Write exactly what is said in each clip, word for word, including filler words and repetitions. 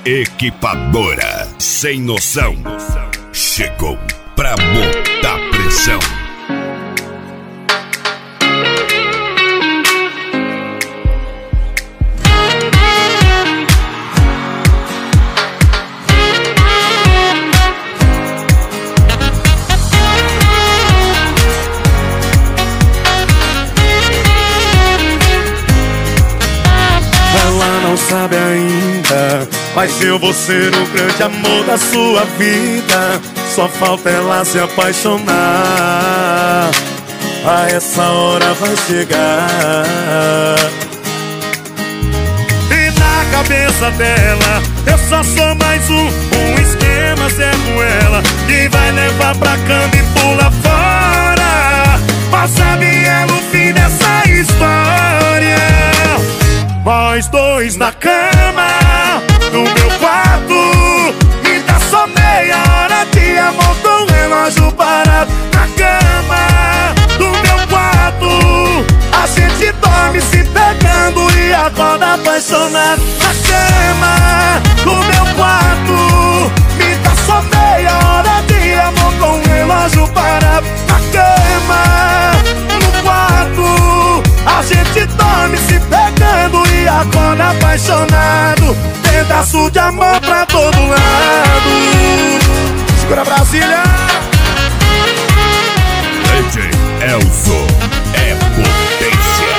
Equipadora Sem Noção chegou pra botar pressão. Ela não sabe ainda, mas eu vou ser o grande amor da sua vida. Só falta ela se apaixonar. A essa hora vai chegar. E na cabeça dela eu só sou mais um, um esquema Zé Ruela, que vai levar pra cama e pula fora. Mas sabe ela o fim dessa história? Nós dois na cama, no meu quarto, me dá só meia hora de amor com o relógio parado. Na cama, no meu quarto, a gente dorme se pegando e acorda apaixonado. Na cama, no meu quarto, me dá só meia hora de amor com o relógio parado. Na cama, no quarto, a gente dorme se pegando e acorda apaixonado. Pedaço de amor pra todo lado. Segura Brasília. D J Elzo é potência.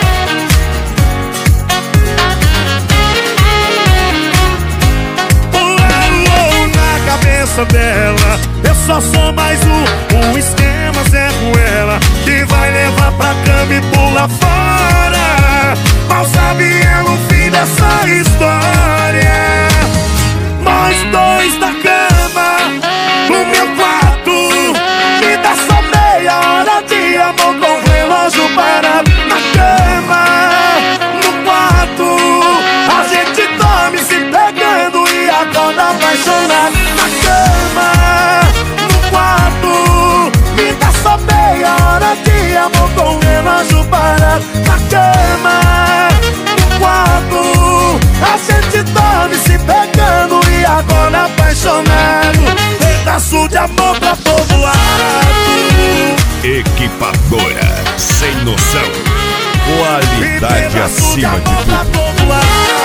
Uou, na cabeça dela eu só sou mais um, um esquema Zé Ruela, que vai levar pra cama e pula fora. Mal sabe ela o fim dessa história. Nós dois na cama, no meu quarto, me dá só meia hora de amor com o relógio parado. Na cama, no quarto, a gente dorme se pegando e acorda apaixonado. Na cama, no quarto, me dá só meia hora de amor com o relógio parado. Na cama, no quarto, a gente dorme se pegando e agora apaixonado. Pedaço de amor pra todo lado. Equipadora Sem Noção, qualidade acima de tudo.